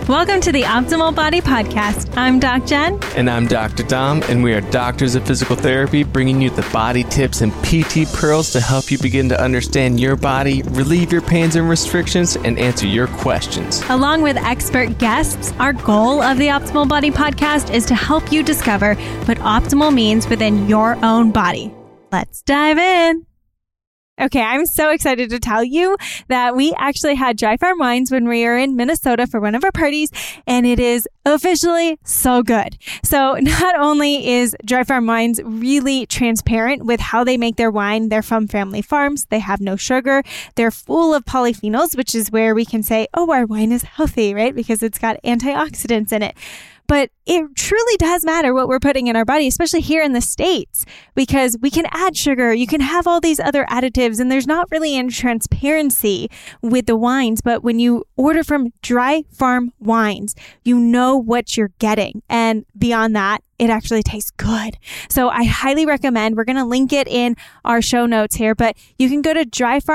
Welcome to the Optimal Body Podcast. I'm Doc Jen. And I'm Dr. Dom, and we are doctors of physical therapy, bringing you the body tips and PT pearls to help you begin to understand your body, relieve your pains and restrictions, and answer your questions. Along with expert guests, our goal of the Optimal Body Podcast is to help you discover what optimal means within your own body. Let's dive in. Okay, I'm so excited to tell you that we actually had Dry Farm Wines when we were in Minnesota for one of our parties, and it is officially so good. So not only is Dry Farm Wines really transparent with how they make their wine, they're from family farms, they have no sugar, they're full of polyphenols, which is where we can say, oh, our wine is healthy, right? Because it's got antioxidants in it. But it truly does matter what we're putting in our body, especially here in the States, because we can add sugar, you can have all these other additives, and there's not really any transparency with the wines. But when you order from Dry Farm Wines, you know what you're getting. And beyond that, it actually tastes good. So I highly recommend, we're going to link it in our show notes here, but you can go to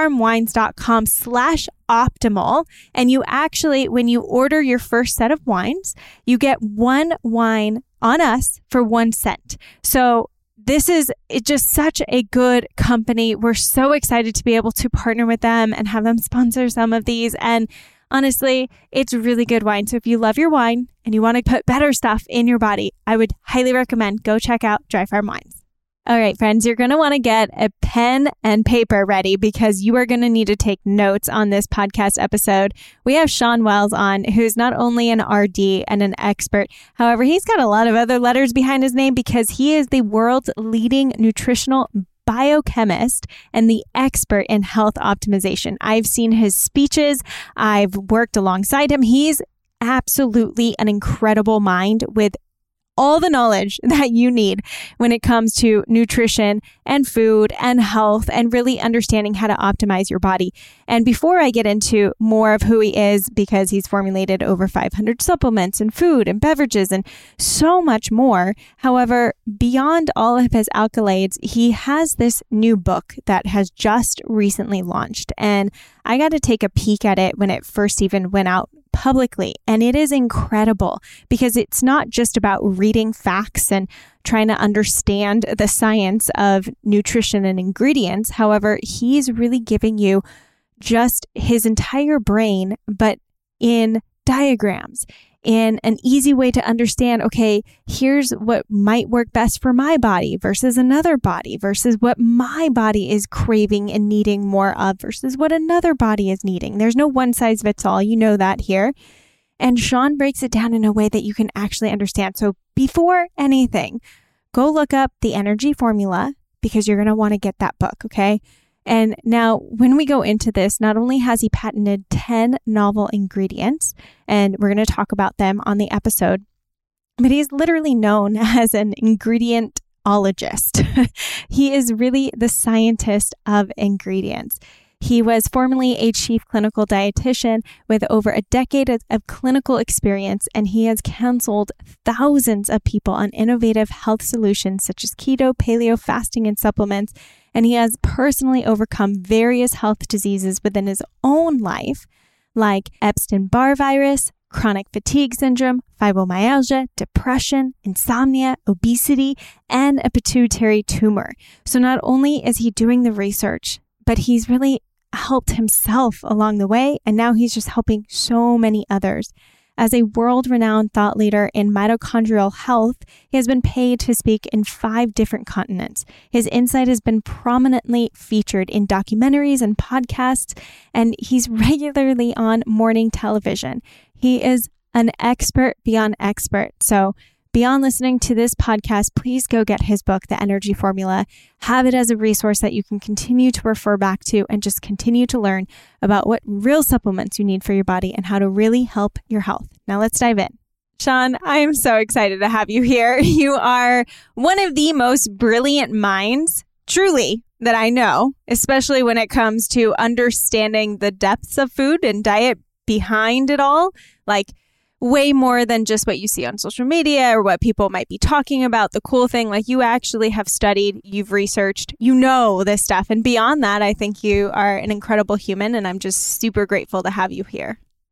dryfarmwines.com/optimal. And you actually, when you order your first set of wines, you get one wine on us for 1 cent. So this is just such a good company. We're so excited to be able to partner with them and have them sponsor some of these. And honestly, it's really good wine. So if you love your wine and you want to put better stuff in your body, I would highly recommend go check out Dry Farm Wines. All right, friends, you're going to want to get a pen and paper ready because you are going to need to take notes on this podcast episode. We have Shawn Wells on, who's not only an RD and an expert. However, he's got a lot of other letters behind his name because he is the world's leading nutritional biochemist and the expert in health optimization. I've seen his speeches. I've worked alongside him. He's absolutely an incredible mind with all the knowledge that you need when it comes to nutrition and food and health and really understanding how to optimize your body. And before I get into more of who he is, because he's formulated over 500 supplements and food and beverages and so much more. However, beyond all of his accolades, he has this new book that has just recently launched. And I got to take a peek at it when it first even went out publicly. And it is incredible because it's not just about reading facts and trying to understand the science of nutrition and ingredients. However, he's really giving you just his entire brain, but in diagrams, in an easy way to understand, okay, here's what might work best for my body versus another body versus what my body is craving and needing more of versus what another body is needing. There's no one size fits all. You know that here. And Shawn breaks it down in a way that you can actually understand. So before anything, go look up the Energy Formula because you're going to want to get that book, okay? And now when we go into this, not only has he patented 10 novel ingredients, and we're going to talk about them on the episode, but he's literally known as an ingredientologist. He is really the scientist of ingredients. He was formerly a chief clinical dietitian with over a decade of clinical experience, and he has counseled thousands of people on innovative health solutions such as keto, paleo, fasting, and supplements. And he has personally overcome various health diseases within his own life, like Epstein-Barr virus, chronic fatigue syndrome, fibromyalgia, depression, insomnia, obesity, and a pituitary tumor. So not only is he doing the research, but he's really helped himself along the way, and now he's just helping so many others. As a world-renowned thought leader in mitochondrial health, he has been paid to speak in 5 different continents. His insight has been prominently featured in documentaries and podcasts, and he's regularly on morning television. He is an expert beyond expert. So beyond listening to this podcast, please go get his book, The Energy Formula. Have it as a resource that you can continue to refer back to and just continue to learn about what real supplements you need for your body and how to really help your health. Now let's dive in. Shawn, I'm so excited to have you here. You are one of the most brilliant minds, truly, that I know, especially when it comes to understanding the depths of food and diet behind it all. Like, way more than just what you see on social media or what people might be talking about. The cool thing, like, you actually have studied, you've researched, you know this stuff. And beyond that, I think you are an incredible human, and I'm just super grateful to have you here.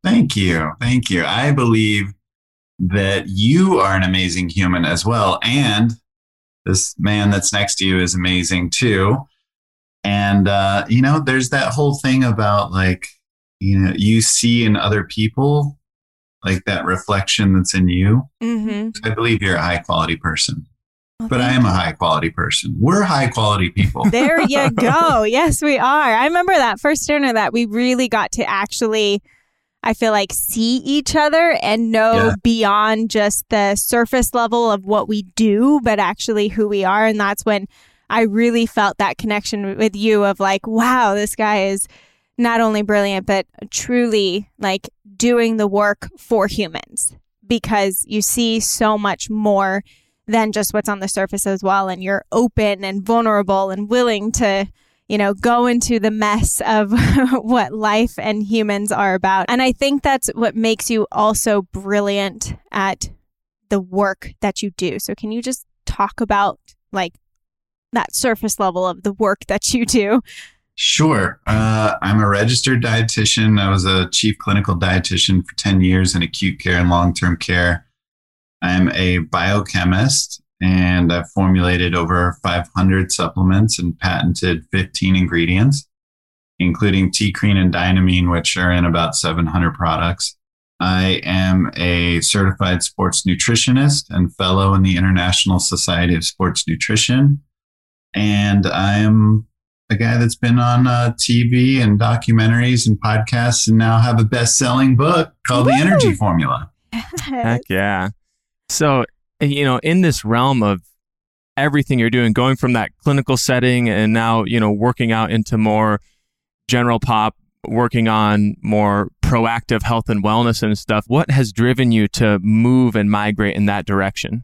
Thank you. Thank you. I believe that you are an amazing human as well. And this man that's next to you is amazing too. And, there's that whole thing about like, you see in other people, like that reflection that's in you. Mm-hmm. I believe you're a high quality person. But I am a high quality person. We're high quality people. There you go. Yes, we are. I remember that first dinner that we really got to actually, I feel like, see each other and know beyond just the surface level of what we do, but actually who we are. And that's when I really felt that connection with you of like, wow, this guy is not only brilliant, but truly like doing the work for humans, because you see so much more than just what's on the surface as well. And you're open and vulnerable and willing to, go into the mess of what life and humans are about. And I think that's what makes you also brilliant at the work that you do. So can you just talk about like that surface level of the work that you do? Sure. I'm a registered dietitian. I was a chief clinical dietitian for 10 years in acute care and long-term care. I'm a biochemist, and I've formulated over 500 supplements and patented 15 ingredients, including T-Creen and Dynamine, which are in about 700 products. I am a certified sports nutritionist and fellow in the International Society of Sports Nutrition. And I'm a guy that's been on TV and documentaries and podcasts, and now have a best-selling book called The Energy Formula. Heck yeah. So, in this realm of everything you're doing, going from that clinical setting and now, working out into more general pop, working on more proactive health and wellness and stuff, what has driven you to move and migrate in that direction?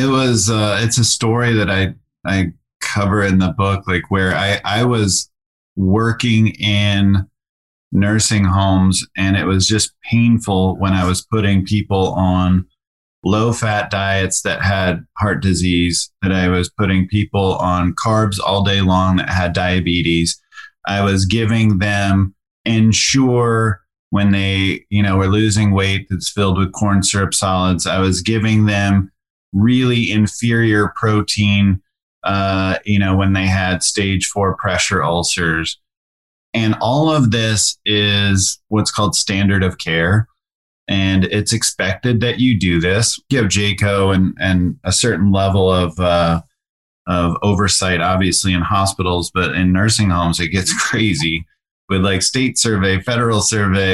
It's a story that I cover in the book, like where I was working in nursing homes, and it was just painful when I was putting people on low-fat diets that had heart disease, that I was putting people on carbs all day long that had diabetes. I was giving them Ensure when they, were losing weight that's filled with corn syrup solids. I was giving them really inferior protein, when they had stage 4 pressure ulcers. And all of this is what's called standard of care. And it's expected that you do this. You have JCAHO and a certain level of oversight, obviously, in hospitals, but in nursing homes, it gets crazy with like state survey, federal survey,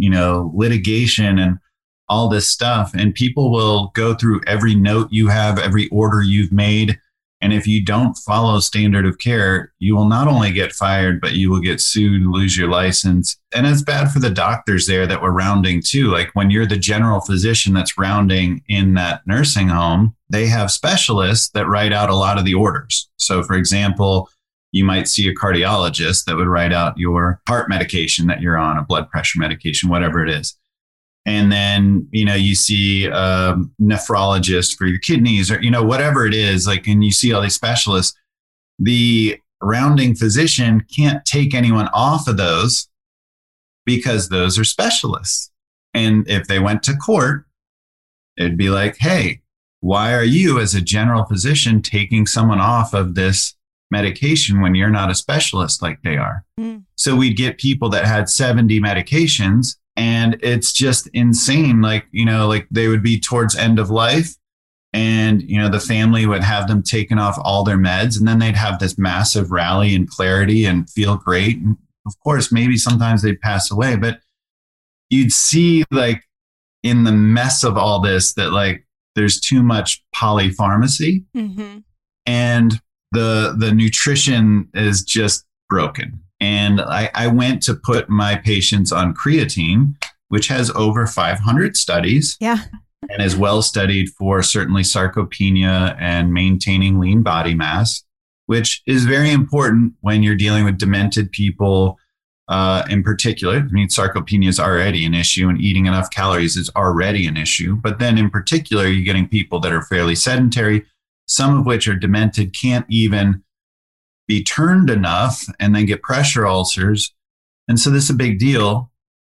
litigation and all this stuff. And people will go through every note you have, every order you've made. And if you don't follow standard of care, you will not only get fired, but you will get sued, lose your license. And it's bad for the doctors there that were rounding too. Like when you're the general physician that's rounding in that nursing home, they have specialists that write out a lot of the orders. So for example, you might see a cardiologist that would write out your heart medication that you're on, a blood pressure medication, whatever it is. And then, you see a nephrologist for your kidneys or, whatever it is, like, and you see all these specialists. The rounding physician can't take anyone off of those because those are specialists. And if they went to court, it'd be like, hey, why are you as a general physician taking someone off of this medication when you're not a specialist like they are? Mm. So we'd get people that had 70 medications. And it's just insane. Like they would be towards end of life and, the family would have them taken off all their meds. And then they'd have this massive rally and clarity and feel great. And of course, maybe sometimes they'd pass away, but you'd see like in the mess of all this that like there's too much polypharmacy, and the nutrition is just broken. And I went to put my patients on creatine, which has over 500 studies. Yeah. And is well studied for certainly sarcopenia and maintaining lean body mass, which is very important when you're dealing with demented people in particular. I mean, sarcopenia is already an issue, and eating enough calories is already an issue. But then in particular, you're getting people that are fairly sedentary, some of which are demented, can't even be turned enough, and then get pressure ulcers. And so this is a big deal.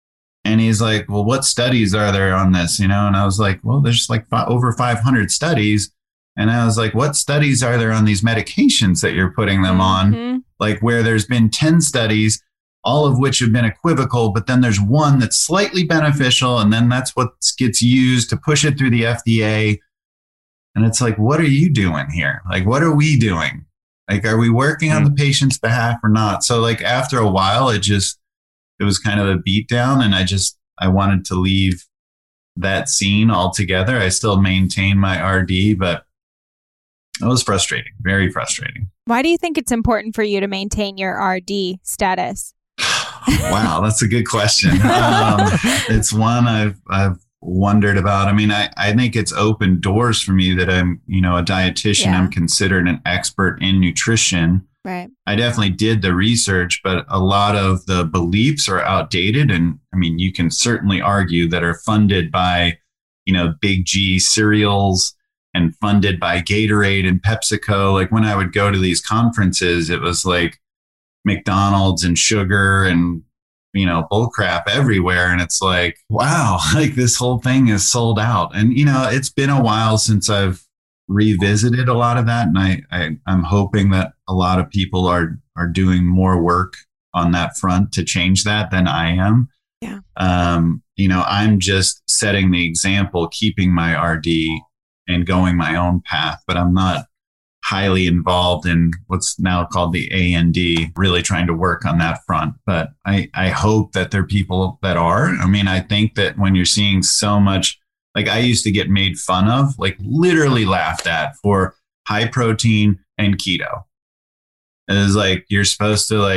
And he's like, well, what studies are there on this? And I was like, well, there's like over 500 studies. And I was like, what studies are there on these medications that you're putting them on? Like where there's been 10 studies, all of which have been equivocal, but then there's one that's slightly beneficial. And then that's what gets used to push it through the FDA. And it's like, what are you doing here? Like, what are we doing? Like, are we working on the patient's behalf or not? So like after a while, it was kind of a beatdown. And I wanted to leave that scene altogether. I still maintain my RD, but it was frustrating, very frustrating. Why do you think it's important for you to maintain your RD status? Wow, that's a good question. It's one I've wondered about. I mean, I think it's opened doors for me that I'm, a dietitian. I'm considered an expert in nutrition. Right. I definitely did the research, but a lot of the beliefs are outdated. And I mean, you can certainly argue that are funded by, Big G cereals and funded by Gatorade and PepsiCo. Like when I would go to these conferences, it was like McDonald's and sugar and, bullcrap everywhere. And it's like, wow, like this whole thing is sold out. And, it's been a while since I've revisited a lot of that. And I'm hoping that a lot of people are doing more work on that front to change that than I am. Yeah. I'm just setting the example, keeping my RD and going my own path, but I'm not highly involved in what's now called the A&D, really trying to work on that front. But I hope that there are people that are. I mean, I think that when you're seeing so much, like I used to get made fun of, like literally laughed at for high protein and keto. It is like, you're supposed to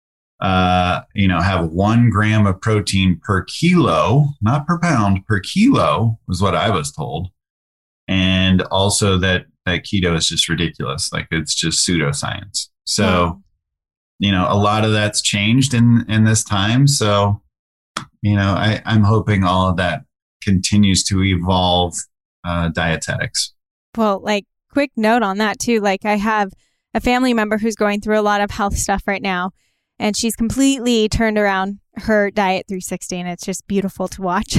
have 1 gram of protein per kilo, not per pound, per kilo was what I was told. And also that keto is just ridiculous. Like it's just pseudoscience. So, a lot of that's changed in this time. So, I'm hoping all of that continues to evolve dietetics. Well, like quick note on that too. Like I have a family member who's going through a lot of health stuff right now, and she's completely turned around her diet 360, and it's just beautiful to watch.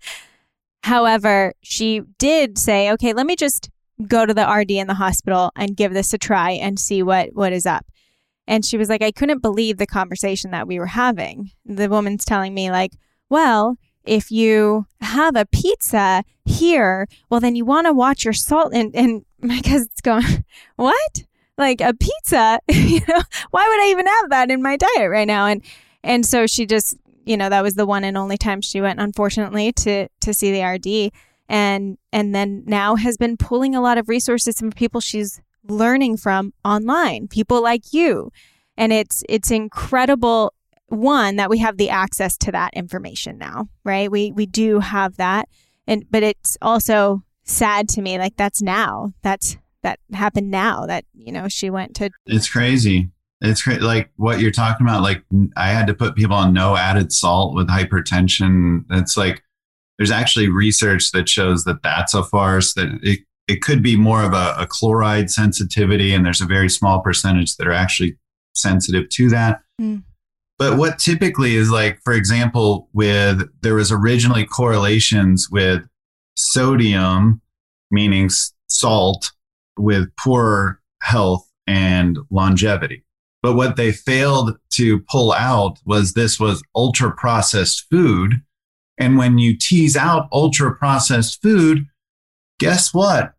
However, she did say, okay, let me just go to the RD in the hospital and give this a try and see what is up. And she was like, I couldn't believe the conversation that we were having. The woman's telling me like, well, if you have a pizza here, well, then you want to watch your salt. And my cousin's going, what? Like a pizza? Why would I even have that in my diet right now? And so she just, that was the one and only time she went, unfortunately, to see the RD. And then now has been pulling a lot of resources from people she's learning from online, people like you. And it's incredible, one, that we have the access to that information now, right? We do have that. But it's also sad to me, like that happened now that, she went to. It's crazy. It's like what you're talking about. Like I had to put people on no added salt with hypertension. It's like, there's actually research that shows that that's a farce, that it could be more of a chloride sensitivity. And there's a very small percentage that are actually sensitive to that. But what typically is like, for example, there was originally correlations with sodium, meaning salt, with poor health and longevity. But what they failed to pull out was this was ultra processed food. And when you tease out ultra processed food, guess what?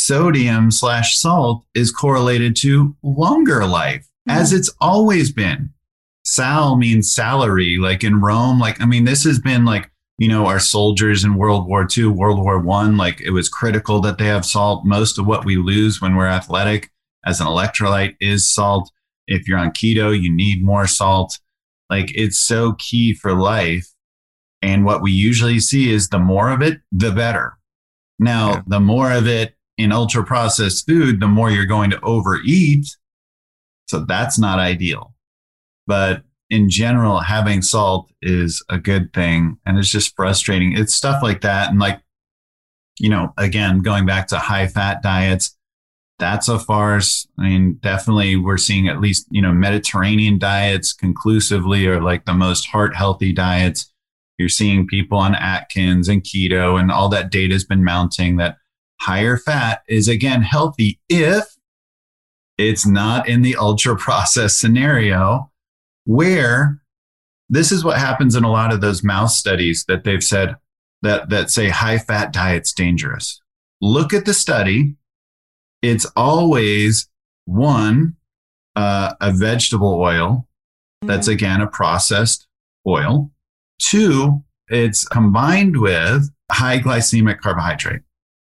Sodium/salt is correlated to longer life, as it's always been. Sal means salary, like in Rome. Like, I mean, this has been like, our soldiers in World War II, World War I, like it was critical that they have salt. Most of what we lose when we're athletic as an electrolyte is salt. If you're on keto, you need more salt. Like it's so key for life. And what we usually see is the more of it, the better. Now, the more of it in ultra processed food, the more you're going to overeat. So that's not ideal. But in general, having salt is a good thing. And it's just frustrating. It's stuff like that. And like, again, going back to high fat diets, that's a farce. I mean, definitely we're seeing at least, Mediterranean diets conclusively are like the most heart healthy diets. You're seeing people on Atkins and keto, and all that data has been mounting that higher fat is, again, healthy if it's not in the ultra processed scenario, where this is what happens in a lot of those mouse studies that they've said that say high fat diet's dangerous. Look at the study. It's always one, a vegetable oil that's, again, a processed oil. Two, it's combined with high glycemic carbohydrate,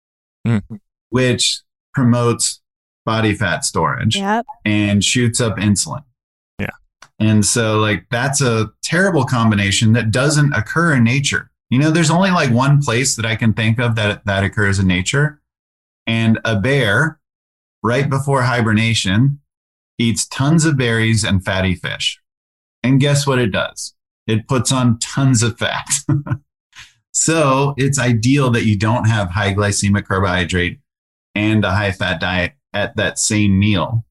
which promotes body fat storage and shoots up insulin. Yeah. And so, like, that's a terrible combination that doesn't occur in nature. You know, there's only like one place that I can think of that occurs in nature. And a bear, right before hibernation, eats tons of berries and fatty fish. And guess what it does? It puts on tons of fat. So it's ideal that you don't have high glycemic carbohydrate and a high fat diet at that same meal.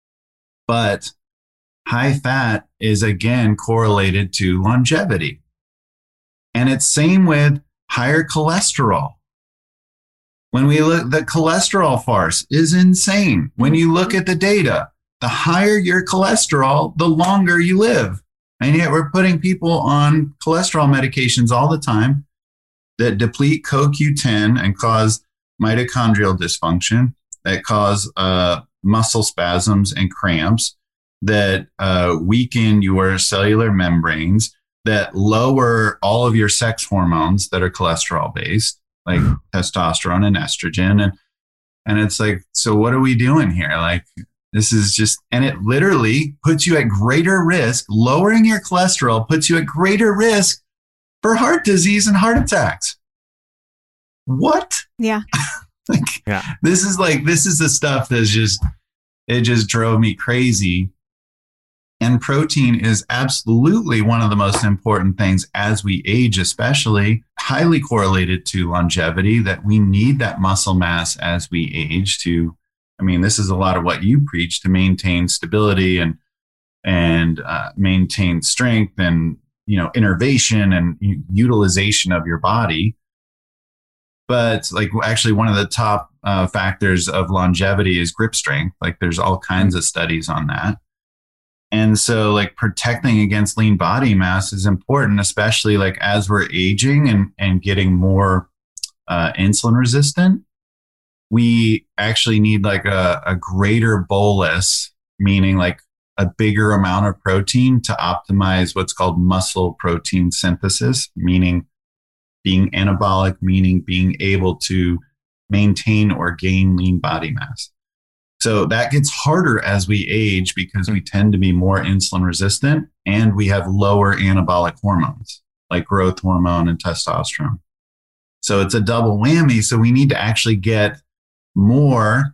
But high fat is, again, correlated to longevity. And it's same with higher cholesterol. When we look, the cholesterol farce is insane. When you look at the data, the higher your cholesterol, the longer you live. And yet we're putting people on cholesterol medications all the time that deplete CoQ10 and cause mitochondrial dysfunction, that cause muscle spasms and cramps, that weaken your cellular membranes, that lower all of your sex hormones that are cholesterol based, like testosterone and estrogen. And it's like, so what are we doing here? Like, this is just, and it literally puts you at greater risk. Lowering your cholesterol puts you at greater risk for heart disease and heart attacks. What? Yeah. This is the stuff that's just, it just drove me crazy. And protein is absolutely one of the most important things as we age, especially highly correlated to longevity, that we need that muscle mass as we age to, I mean, this is a lot of what you preach, to maintain stability and maintain strength and, you know, innervation and utilization of your body. But like, actually, one of the top factors of longevity is grip strength. Like, there's all kinds of studies on that. And so, like, protecting against lean body mass is important, especially like as we're aging and getting more insulin resistant. We actually need like a greater bolus, meaning like a bigger amount of protein to optimize what's called muscle protein synthesis, meaning being anabolic, meaning being able to maintain or gain lean body mass. So that gets harder as we age because we tend to be more insulin resistant and we have lower anabolic hormones like growth hormone and testosterone. So it's a double whammy. So we need to actually get more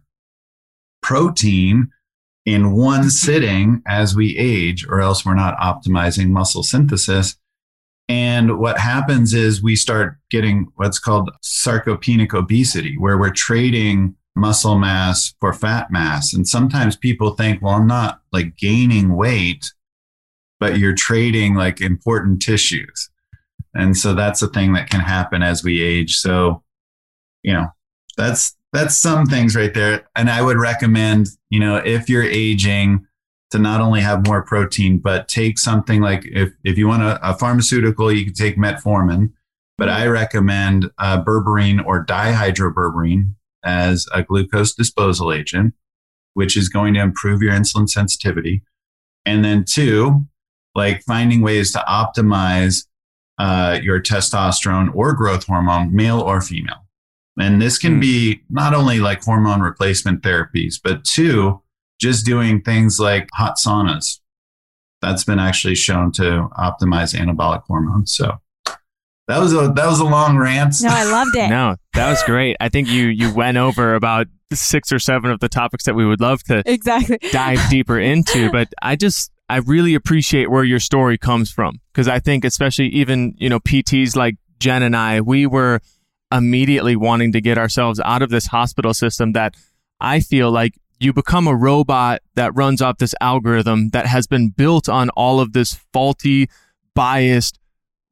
protein in one sitting as we age, or else we're not optimizing muscle synthesis. And what happens is we start getting what's called sarcopenic obesity, where we're trading muscle mass for fat mass. And sometimes people think, well, I'm not like gaining weight, but you're trading like important tissues. And so that's a thing that can happen as we age. So, you know, that's some things right there. And I would recommend, you know, if you're aging, to not only have more protein, but take something like, if you want a pharmaceutical, you can take metformin, but I recommend berberine or dihydroberberine as a glucose disposal agent, which is going to improve your insulin sensitivity. And then two, like finding ways to optimize your testosterone or growth hormone, male or female. And this can be not only like hormone replacement therapies, but two, just doing things like hot saunas. That's been actually shown to optimize anabolic hormones. So that was a long rant. No, I loved it. No, that was great. I think you went over about 6 or 7 of the topics that we would love to dive deeper into. But I really appreciate where your story comes from, because I think especially even, you know, PTs like Jen and I, we were immediately wanting to get ourselves out of this hospital system that I feel like you become a robot that runs off this algorithm that has been built on all of this faulty, biased,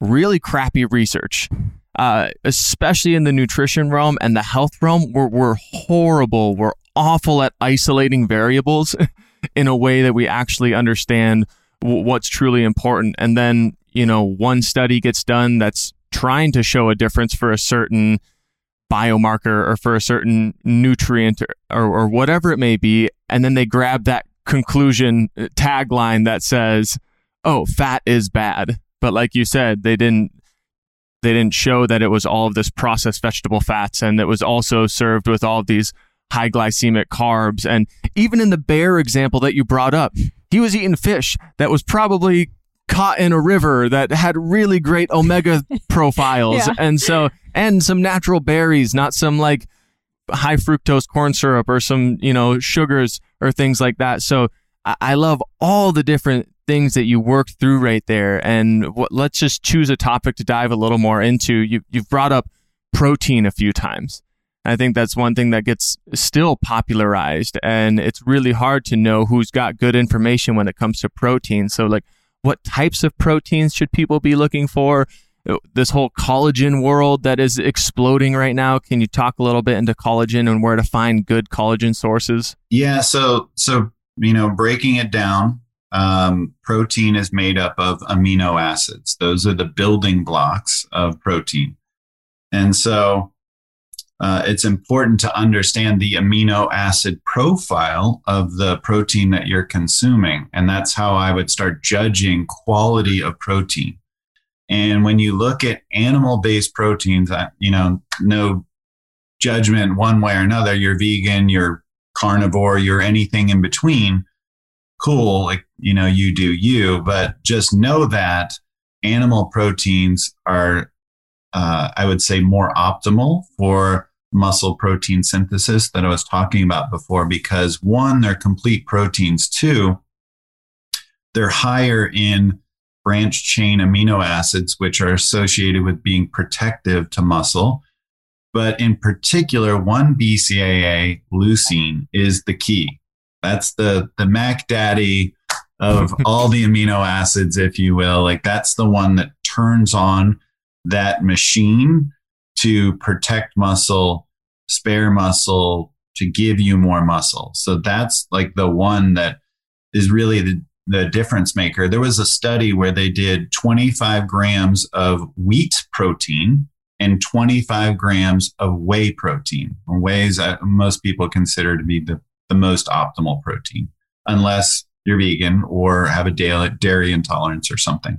really crappy research, especially in the nutrition realm and the health realm. We're horrible. We're awful at isolating variables in a way that we actually understand what's truly important. And then, one study gets done that's trying to show a difference for a certain biomarker or for a certain nutrient or whatever it may be. And then they grab that conclusion tagline that says, oh, fat is bad. But like you said, they didn't show that it was all of this processed vegetable fats, and it was also served with all of these high glycemic carbs. And even in the bear example that you brought up, he was eating fish that was probably caught in a river that had really great omega profiles. Yeah. And some natural berries, not some like high fructose corn syrup or some, sugars or things like that. So I love all the different things that you worked through right there. And let's just choose a topic to dive a little more into. You've brought up protein a few times. I think that's one thing that gets still popularized, and it's really hard to know who's got good information when it comes to protein. So like, what types of proteins should people be looking for? This whole collagen world that is exploding right now. Can you talk a little bit into collagen and where to find good collagen sources? Yeah. So, breaking it down, protein is made up of amino acids. Those are the building blocks of protein. And so, it's important to understand the amino acid profile of the protein that you're consuming. And that's how I would start judging quality of protein. And when you look at animal-based proteins, no judgment one way or another. You're vegan, you're carnivore, you're anything in between. Cool, you do you. But just know that animal proteins are, I would say, more optimal for muscle protein synthesis that I was talking about before, because one, they're complete proteins. Two, they're higher in branched chain amino acids, which are associated with being protective to muscle. But in particular, 1-BCAA leucine is the key. That's the Mac Daddy of all the amino acids, if you will. Like, that's the one that turns on that machine to protect muscle, spare muscle, to give you more muscle. So that's like the one that is really the difference maker. There was a study where they did 25 grams of wheat protein and 25 grams of whey protein. Whey is most people consider to be the most optimal protein, unless you're vegan or have a dairy intolerance or something.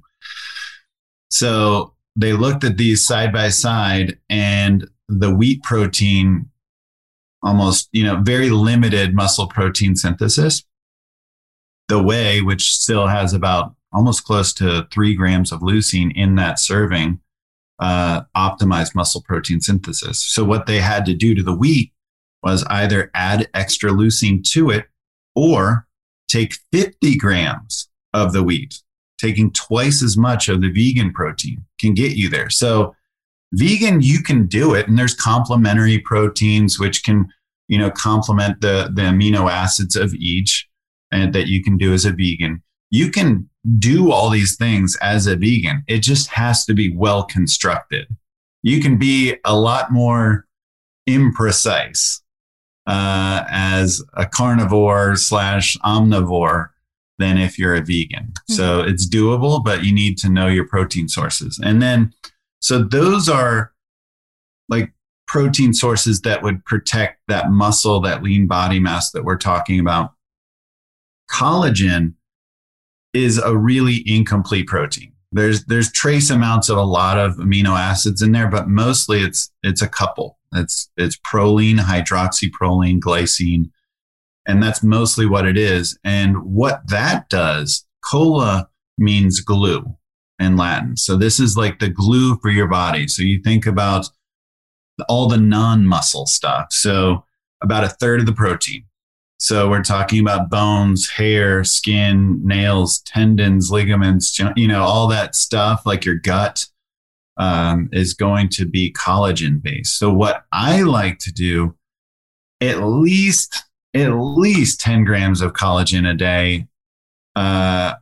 So they looked at these side by side, and the wheat protein almost, very limited muscle protein synthesis. The whey, which still has about almost close to 3 grams of leucine in that serving, optimized muscle protein synthesis. So what they had to do to the wheat was either add extra leucine to it or take 50 grams of the wheat. Taking twice as much of the vegan protein can get you there. So vegan, you can do it. And there's complementary proteins, which can, complement the amino acids of each, and that you can do as a vegan. You can do all these things as a vegan. It just has to be well constructed. You can be a lot more imprecise as a carnivore / omnivore than if you're a vegan. Mm-hmm. So it's doable, but you need to know your protein sources. And then, so those are like protein sources that would protect that muscle, that lean body mass that we're talking about. Collagen is a really incomplete protein. There's trace amounts of a lot of amino acids in there, but mostly it's a couple. It's proline, hydroxyproline, glycine, and that's mostly what it is. And what that does, colla means glue in Latin. So this is like the glue for your body. So you think about all the non-muscle stuff. So about a third of the protein. So we're talking about bones, hair, skin, nails, tendons, ligaments, all that stuff, like your gut, is going to be collagen based. So what I like to do, at least 10 grams of collagen a day.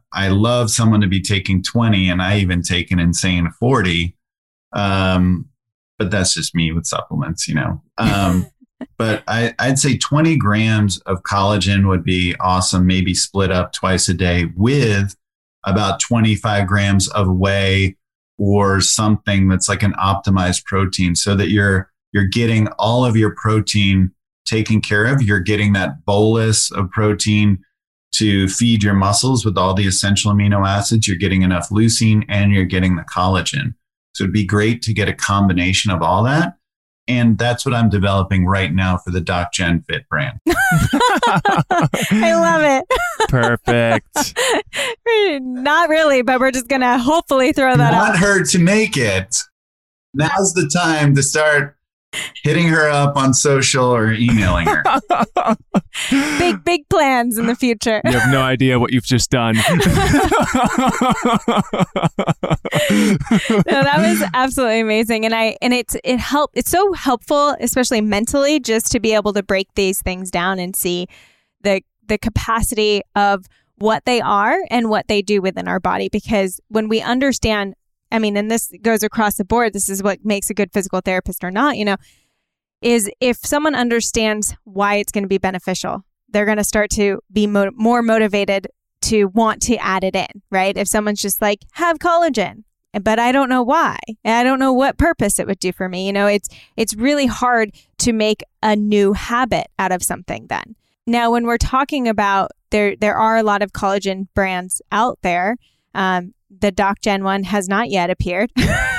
I love someone to be taking 20, and I even take an insane 40. But that's just me with supplements, But I'd say 20 grams of collagen would be awesome. Maybe split up twice a day with about 25 grams of whey or something that's like an optimized protein, so that you're getting all of your protein taken care of. You're getting that bolus of protein to feed your muscles with all the essential amino acids. You're getting enough leucine and you're getting the collagen. So it'd be great to get a combination of all that. And that's what I'm developing right now for the Doc Gen Fit brand. I love it. Perfect. Not really, but we're just going to hopefully throw that out. Want her to make it. Now's the time to start hitting her up on social or emailing her. Big plans in the future. You have no idea what you've just done. No, that was absolutely amazing. And it's so helpful, especially mentally, just to be able to break these things down and see the capacity of what they are and what they do within our body. Because when we understand, and this goes across the board, this is what makes a good physical therapist or not, is if someone understands why it's going to be beneficial, they're going to start to be more motivated to want to add it in, right? If someone's just like, have collagen, but I don't know why, and I don't know what purpose it would do for me. It's really hard to make a new habit out of something then. Now, when we're talking about, there are a lot of collagen brands out there. The Doc Gen one has not yet appeared.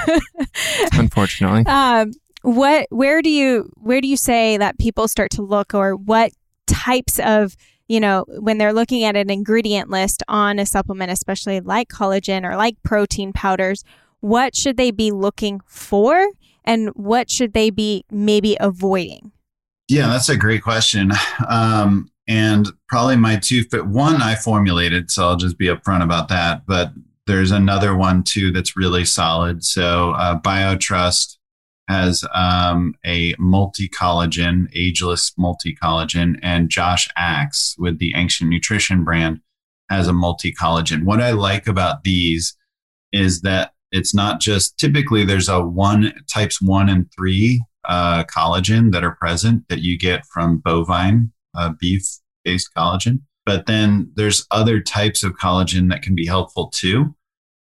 Unfortunately. Where do you say that people start to look, or what types of, when they're looking at an ingredient list on a supplement, especially like collagen or like protein powders, what should they be looking for and what should they be maybe avoiding? Yeah, that's a great question. And probably my one I formulated, so I'll just be upfront about that. But there's another one too that's really solid. So BioTrust has a multi-collagen, ageless multi-collagen, and Josh Axe with the Ancient Nutrition brand has a multi-collagen. What I like about these is that it's not just, typically there's types 1 and 3 collagen that are present that you get from bovine beef-based collagen. But then there's other types of collagen that can be helpful too.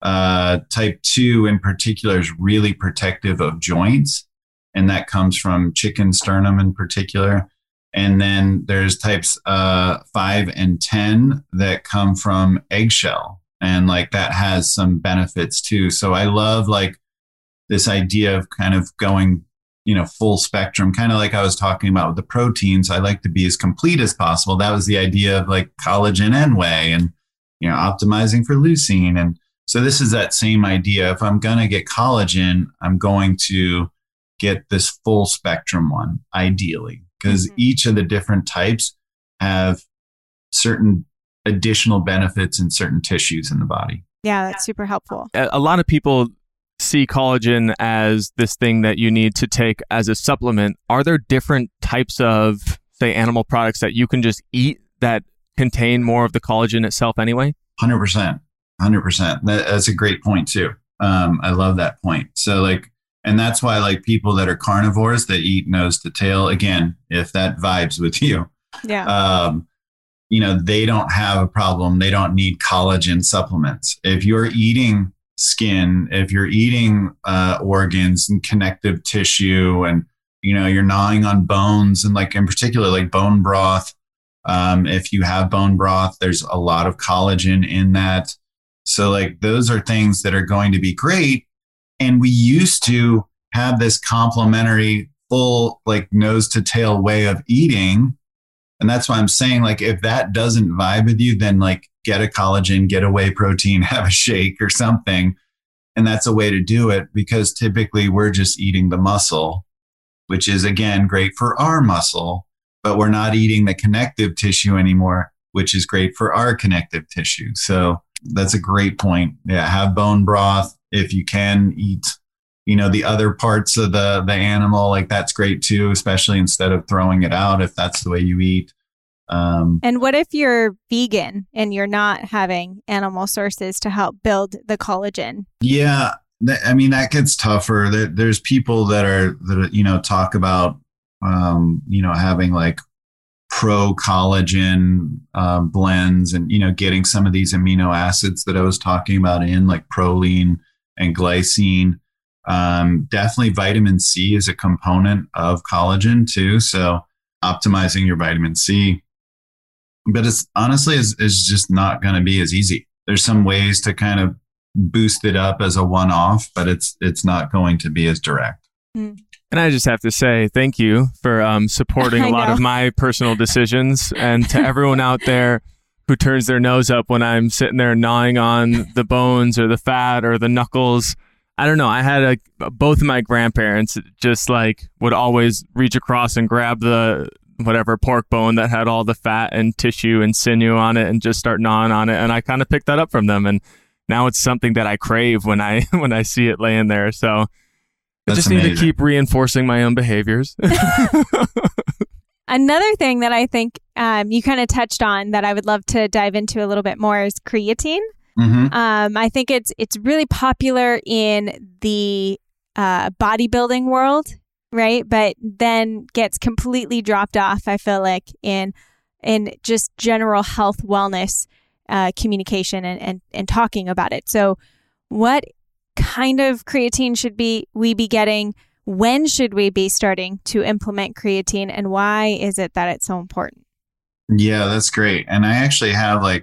Type 2 in particular is really protective of joints, and that comes from chicken sternum in particular. And then there's types 5 and 10 that come from eggshell, and that has some benefits too. So I love this idea of kind of going, full spectrum, kind of like I was talking about with the proteins. I like to be as complete as possible. That was the idea of collagen and whey, and optimizing for leucine. And so this is that same idea. If I'm going to get collagen, I'm going to get this full spectrum one, ideally, because each of the different types have certain additional benefits in certain tissues in the body. Yeah, that's super helpful. A lot of people see collagen as this thing that you need to take as a supplement. Are there different types of, say, animal products that you can just eat that contain more of the collagen itself anyway? 100%. That's a great point too. I love that point. So and that's why people that are carnivores that eat nose to tail, again, if that vibes with you, they don't have a problem. They don't need collagen supplements. If you're eating skin, if you're eating organs and connective tissue, and you're gnawing on bones, and in particular bone broth, if you have bone broth, there's a lot of collagen in that. So those are things that are going to be great. And we used to have this complementary full nose to tail way of eating. And that's why I'm saying if that doesn't vibe with you, then get a collagen, get a whey protein, have a shake or something. And that's a way to do it, because typically we're just eating the muscle, which is again great for our muscle, but we're not eating the connective tissue anymore, which is great for our connective tissue. So that's a great point. Yeah, have bone broth. If you can eat, the other parts of the animal, that's great too, especially instead of throwing it out, if that's the way you eat. And what if you're vegan and you're not having animal sources to help build the collagen? Yeah, that gets tougher. There's people that talk about having like pro collagen blends and getting some of these amino acids that I was talking about in, like proline and glycine. Definitely vitamin C is a component of collagen too. So optimizing your vitamin C. But it's honestly is just not going to be as easy. There's some ways to kind of boost it up as a one-off, but it's not going to be as direct. And I just have to say thank you for supporting a lot of my personal decisions, and to everyone out there who turns their nose up when I'm sitting there gnawing on the bones or the fat or the knuckles. I don't know. I had both of my grandparents just like would always reach across and grab the whatever pork bone that had all the fat and tissue and sinew on it and just start gnawing on it. And I kind of picked that up from them. And now it's something that I crave when I see it laying there. So I just need to keep reinforcing my own behaviors. Another thing that I think you kind of touched on that I would love to dive into a little bit more is creatine. Mm-hmm. I think it's really popular in the bodybuilding world, right? But then gets completely dropped off, I feel like, in just general health, wellness, communication and talking about it. So what kind of creatine should we be getting? When should we be starting to implement creatine, and why is it that it's so important? Yeah, that's great. And I actually have like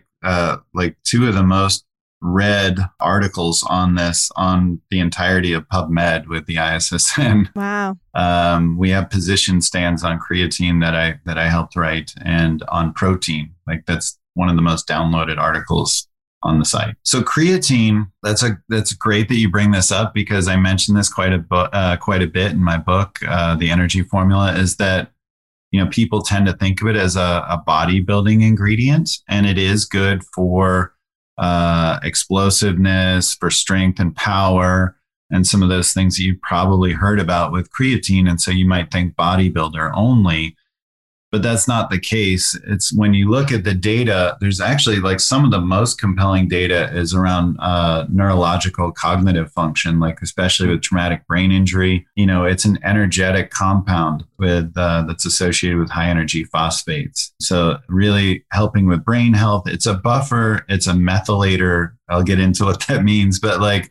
two of the most read articles on this on the entirety of PubMed with the ISSN. Wow. We have position stands on creatine that I helped write, and on protein. Like that's one of the most downloaded articles on the site. So creatine, that's great that you bring this up, because I mentioned this quite a bit in my book, The Energy Formula, is that people tend to think of it as a bodybuilding ingredient, and it is good for explosiveness, for strength and power, and some of those things that you've probably heard about with creatine. And so you might think bodybuilder only, but that's not the case. It's when you look at the data, there's actually like some of the most compelling data is around neurological cognitive function, like especially with traumatic brain injury. It's an energetic compound that's associated with high energy phosphates. So really helping with brain health. It's a buffer. It's a methylator. I'll get into what that means, but like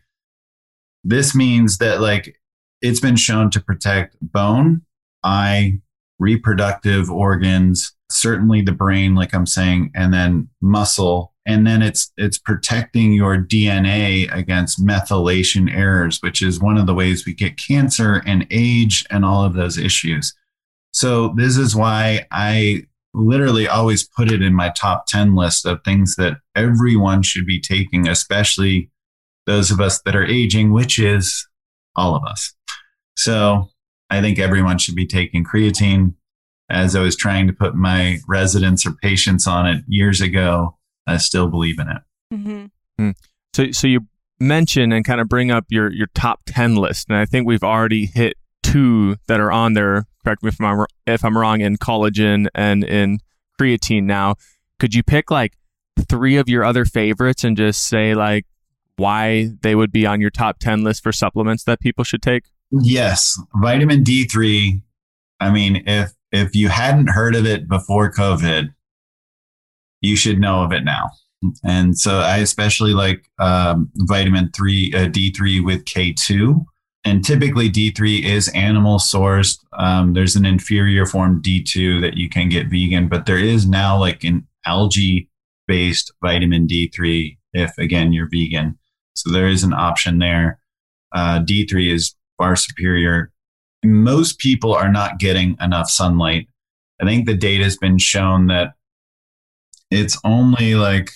this means that like it's been shown to protect bone, eye, reproductive organs, certainly the brain, like I'm saying, and then muscle. And then it's protecting your DNA against methylation errors, which is one of the ways we get cancer and age and all of those issues. So this is why I literally always put it in my top 10 list of things that everyone should be taking, especially those of us that are aging, which is all of us. So I think everyone should be taking creatine. As I was trying to put my residents or patients on it years ago, I still believe in it. Mm-hmm. So you mention and kind of bring up your top 10 list. And I think we've already hit 2 that are on there. Correct me if I'm wrong, in collagen and in creatine now. Could you pick like 3 of your other favorites and just say like why they would be on your top 10 list for supplements that people should take? Yes. Vitamin D3. I mean, if you hadn't heard of it before COVID, you should know of it now. And so I especially like vitamin D3 with K2. And typically D3 is animal sourced. There's an inferior form D2 that you can get vegan, but there is now like an algae based vitamin D3 if, again, you're vegan. So there is an option there. D3 is far superior. Most people are not getting enough sunlight. I think the data has been shown that it's only like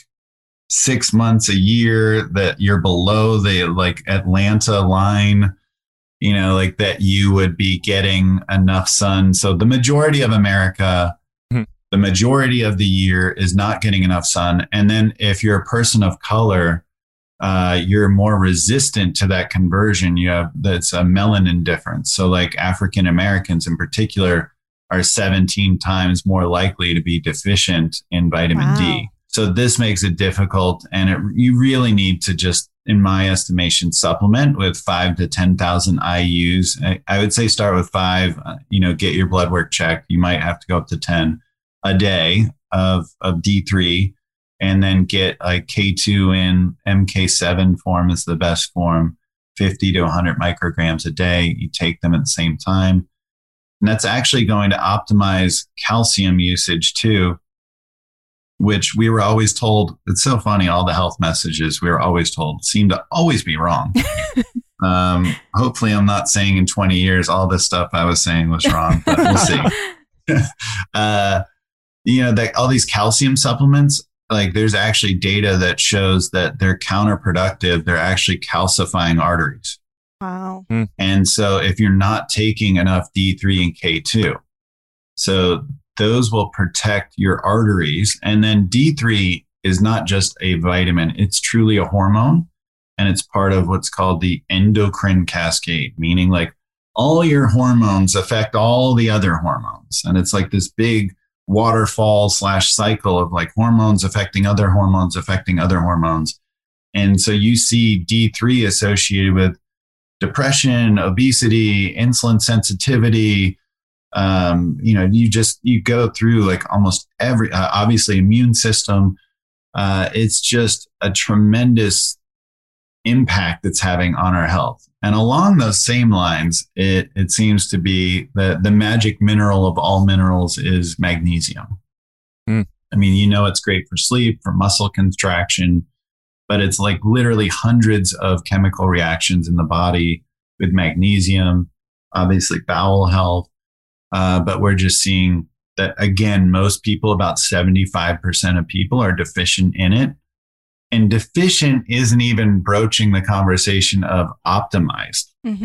6 months a year that you're below the like Atlanta line, like that you would be getting enough sun. So the majority of America, the majority of the year is not getting enough sun. And then if you're a person of color, you're more resistant to that conversion. That's a melanin difference. So like African Americans in particular, are 17 times more likely to be deficient in vitamin D. So this makes it difficult, and you really need to just, in my estimation, supplement with 5 to 10,000 IUs. I would say start with 5, get your blood work checked. You might have to go up to 10 a day of D3, and then get like K2 in MK7 form is the best form, 50 to 100 micrograms a day. You take them at the same time. And that's actually going to optimize calcium usage too, which we were always told. It's so funny. All the health messages we were always told seem to always be wrong. Hopefully I'm not saying in 20 years, all this stuff I was saying was wrong, but we'll see. All these calcium supplements, like there's actually data that shows that they're counterproductive. They're actually calcifying arteries. Wow. And so if you're not taking enough D3 and K2, so those will protect your arteries. And then D3 is not just a vitamin, it's truly a hormone. And it's part of what's called the endocrine cascade, meaning like all your hormones affect all the other hormones. And it's like this big waterfall / cycle of like hormones affecting other hormones, affecting other hormones. And so you see D3 associated with depression, obesity, insulin sensitivity. You go through like almost every, obviously immune system. It's just a tremendous impact it's having on our health. And along those same lines, it seems to be the magic mineral of all minerals is magnesium. I mean, it's great for sleep, for muscle contraction, but it's like literally hundreds of chemical reactions in the body with magnesium, obviously bowel health. But we're just seeing that, again, most people, about 75% of people are deficient in it. And deficient isn't even broaching the conversation of optimized.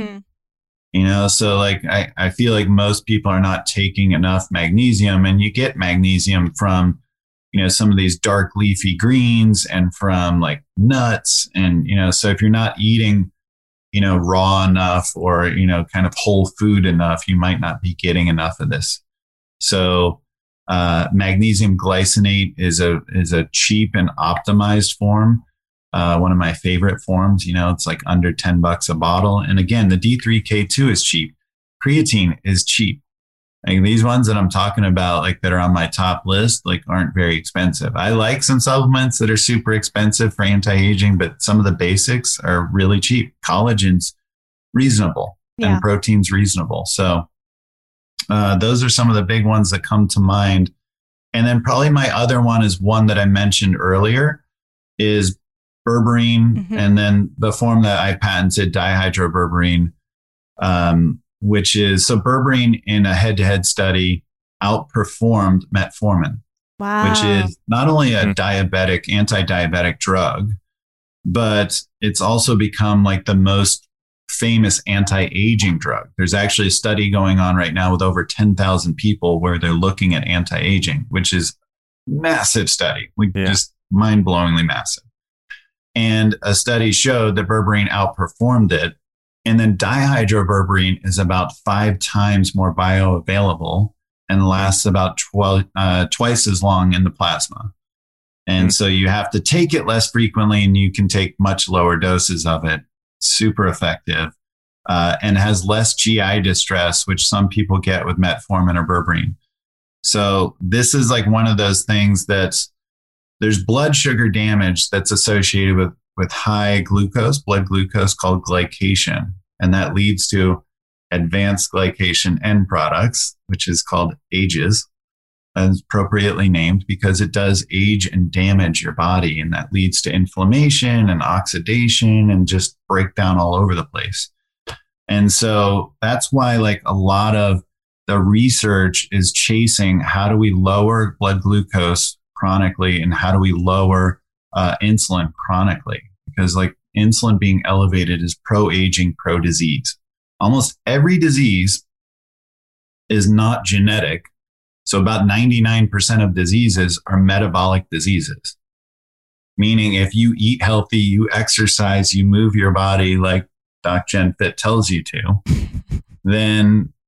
So like, I feel like most people are not taking enough magnesium, and you get magnesium from, some of these dark leafy greens and from like nuts. And, so if you're not eating, raw enough or, kind of whole food enough, you might not be getting enough of this. So magnesium glycinate is a cheap and optimized form. One of my favorite forms, it's like under $10 a bottle. And again, the D3K2 is cheap. Creatine is cheap. Like these ones that I'm talking about, like that are on my top list, like aren't very expensive. I like some supplements that are super expensive for anti-aging, but some of the basics are really cheap. Collagen's reasonable and protein's reasonable. So those are some of the big ones that come to mind. And then probably my other one is one that I mentioned earlier is berberine. And then the form that I patented, dihydroberberine, which is, so berberine in a head-to-head study outperformed metformin, which is not only a anti-diabetic drug, but it's also become like the most famous anti-aging drug. There's actually a study going on right now with over 10,000 people where they're looking at anti-aging, which is massive study, just mind-blowingly massive. And a study showed that berberine outperformed it. And then dihydroberberine is about 5 times more bioavailable and lasts about twice as long in the plasma. And so you have to take it less frequently, and you can take much lower doses of it. Super effective, and has less GI distress, which some people get with metformin or berberine. So this is like one of those things that there's blood sugar damage that's associated with high glucose, blood glucose, called glycation. And that leads to advanced glycation end products, which is called AGEs, as appropriately named because it does age and damage your body. And that leads to inflammation and oxidation and just breakdown all over the place. And so that's why like a lot of the research is chasing how do we lower blood glucose chronically and how do we lower insulin chronically, because like insulin being elevated is pro-aging, pro-disease. Almost every disease is not genetic. So about 99% of diseases are metabolic diseases, meaning if you eat healthy, you exercise, you move your body like Doc Gen Fit tells you to, then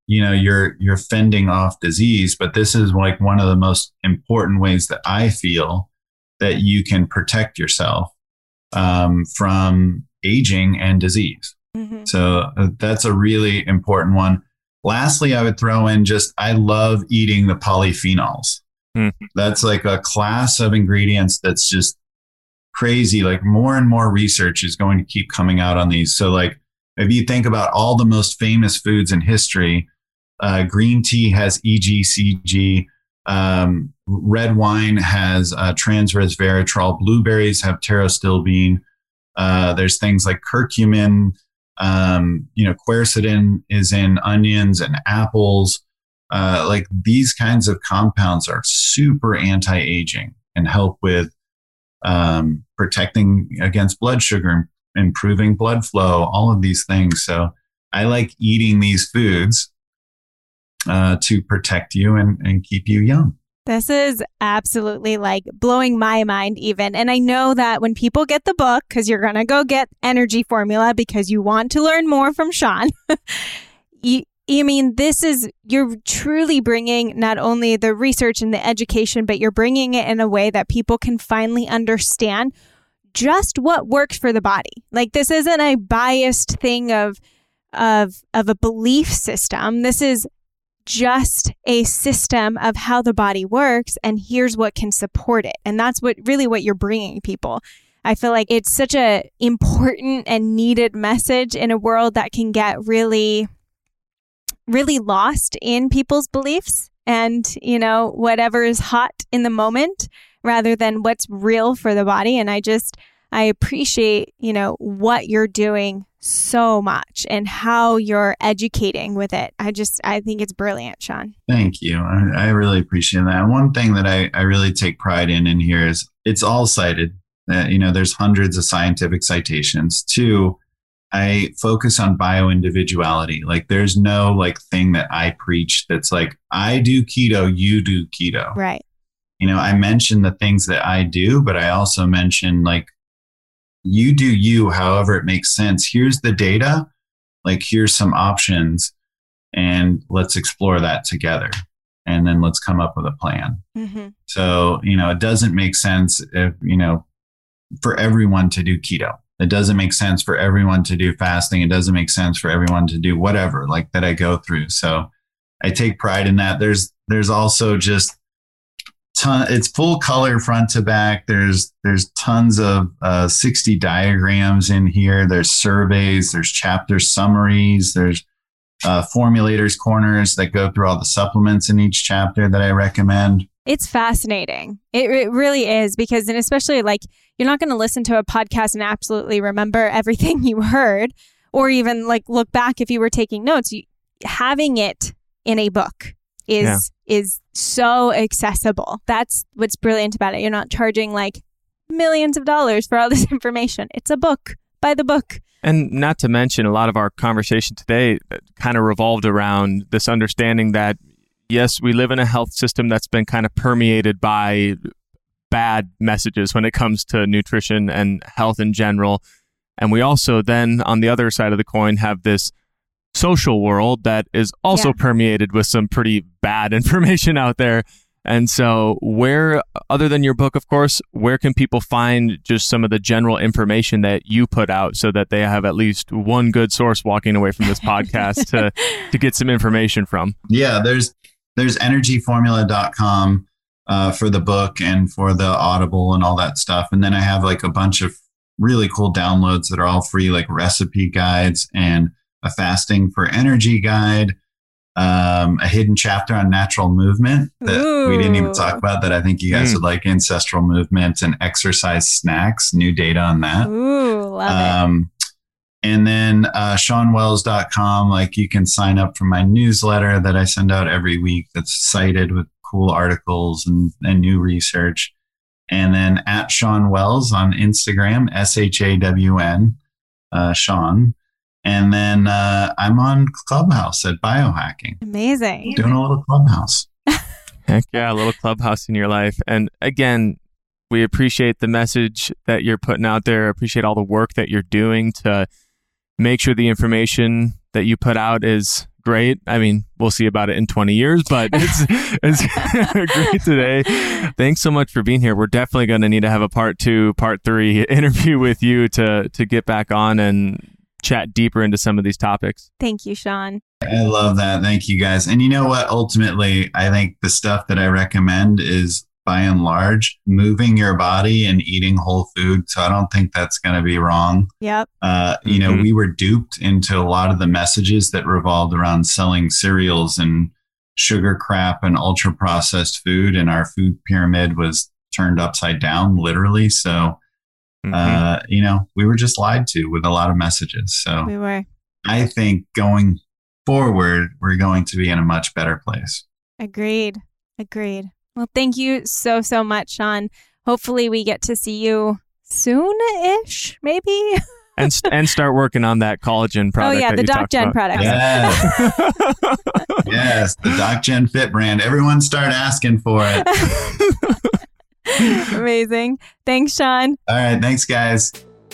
you're fending off disease, but this is like one of the most important ways that I feel that you can protect yourself from aging and disease. Mm-hmm. So that's a really important one. Lastly, I would throw in I love eating the polyphenols. Mm-hmm. That's like a class of ingredients that's just crazy. Like more and more research is going to keep coming out on these. So like if you think about all the most famous foods in history, green tea has EGCG, red wine has trans-resveratrol, blueberries have pterostilbene. There's things like curcumin, quercetin is in onions and apples. Like these kinds of compounds are super anti-aging and help with protecting against blood sugar, improving blood flow, all of these things. So I like eating these foods to protect you and keep you young. This is absolutely like blowing my mind even. And I know that when people get the book, because you're going to go get Energy Formula because you want to learn more from Sean, you're truly bringing not only the research and the education, but you're bringing it in a way that people can finally understand just what works for the body. Like this isn't a biased thing of a belief system. This is just a system of how the body works, and here's what can support it. And that's what you're bringing people. I feel like it's such a important and needed message in a world that can get really, really lost in people's beliefs and, whatever is hot in the moment rather than what's real for the body. And I appreciate, what you're doing so much and how you're educating with it. I think it's brilliant, Sean. Thank you. I really appreciate that. And one thing that I really take pride in here is it's all cited. There's hundreds of scientific citations. 2, I focus on bio-individuality. Like there's no like thing that I preach that's like, I do keto, you do keto. Right. I mention the things that I do, but I also mention like, you do you, however it makes sense. Here's the data, like here's some options, and let's explore that together. And then let's come up with a plan. Mm-hmm. So, it doesn't make sense if, for everyone to do keto. It doesn't make sense for everyone to do fasting. It doesn't make sense for everyone to do whatever like that I go through. So I take pride in that. There's also just it's full color front to back. There's tons of 60 diagrams in here. There's surveys, there's chapter summaries, there's formulators corners that go through all the supplements in each chapter that I recommend. It's fascinating. It really is, because, and especially like, you're not going to listen to a podcast and absolutely remember everything you heard, or even like look back if you were taking notes. Having it in a book is so accessible. That's what's brilliant about it. You're not charging like millions of dollars for all this information. It's a book. Buy the book. And not to mention, a lot of our conversation today kind of revolved around this understanding that, yes, we live in a health system that's been kind of permeated by bad messages when it comes to nutrition and health in general. And we also then, on the other side of the coin, have this social world that is also permeated with some pretty bad information out there. And so where, other than your book, of course, where can people find just some of the general information that you put out so that they have at least one good source walking away from this podcast to get some information from? Yeah, there's energyformula.com for the book and for the Audible and all that stuff. And then I have like a bunch of really cool downloads that are all free, like recipe guides and a fasting for energy guide, a hidden chapter on natural movement that we didn't even talk about that I think you guys would like, ancestral movement and exercise snacks, new data on that. Love it. And then SeanWells.com, like you can sign up for my newsletter that I send out every week that's cited with cool articles and new research. And then at Sean Wells on Instagram, SHAWN, Sean. And then I'm on Clubhouse at Biohacking. Amazing. Doing a little Clubhouse. Heck yeah, a little Clubhouse in your life. And again, we appreciate the message that you're putting out there. Appreciate all the work that you're doing to make sure the information that you put out is great. I mean, we'll see about it in 20 years, but it's great today. Thanks so much for being here. We're definitely going to need to have a part 2, part 3 interview with you to get back on and chat deeper into some of these topics. Thank you, Sean. I love that. Thank you, guys. And you know what? Ultimately, I think the stuff that I recommend is, by and large, moving your body and eating whole food. So I don't think that's going to be wrong. Yep. You know, we were duped into a lot of the messages that revolved around selling cereals and sugar crap and ultra processed food. And our food pyramid was turned upside down, literally. So, you know, we were just lied to with a lot of messages. So we were. I think going forward, we're going to be in a much better place. Agreed. Well, thank you so much, Sean. Hopefully we get to see you soon-ish, maybe. and start working on that collagen product. Oh, yeah, the DocGen product. Yes, the DocGen Fit brand. Everyone start asking for it. Amazing. Thanks, Sean. All right. Thanks, guys.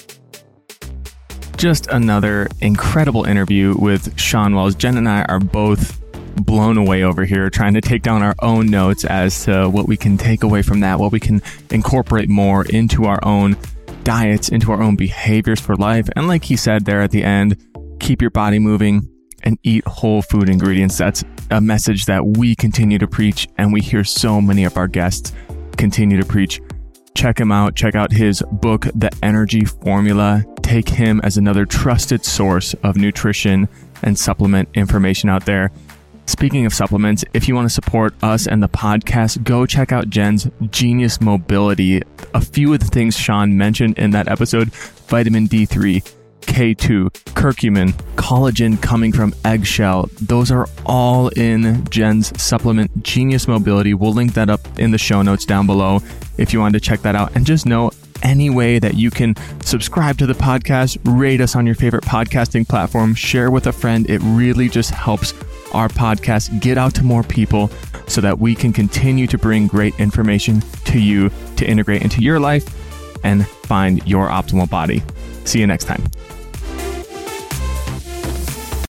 Just another incredible interview with Shawn Wells. Jen and I are both blown away over here, trying to take down our own notes as to what we can take away from that, what we can incorporate more into our own diets, into our own behaviors for life. And like he said there at the end, keep your body moving and eat whole food ingredients. That's a message that we continue to preach, and we hear so many of our guests continue to preach. Check him out. Check out his book, The Energy Formula. Take him as another trusted source of nutrition and supplement information out there. Speaking of supplements, if you want to support us and the podcast, go check out Jen's Genius Mobility. A few of the things Sean mentioned in that episode: vitamin D3, K2, curcumin, collagen coming from eggshell. Those are all in Jen's supplement, Genius Mobility. We'll link that up in the show notes down below if you want to check that out. And just know, any way that you can subscribe to the podcast, rate us on your favorite podcasting platform, share with a friend. It really just helps our podcast get out to more people so that we can continue to bring great information to you to integrate into your life and find your optimal body. See you next time.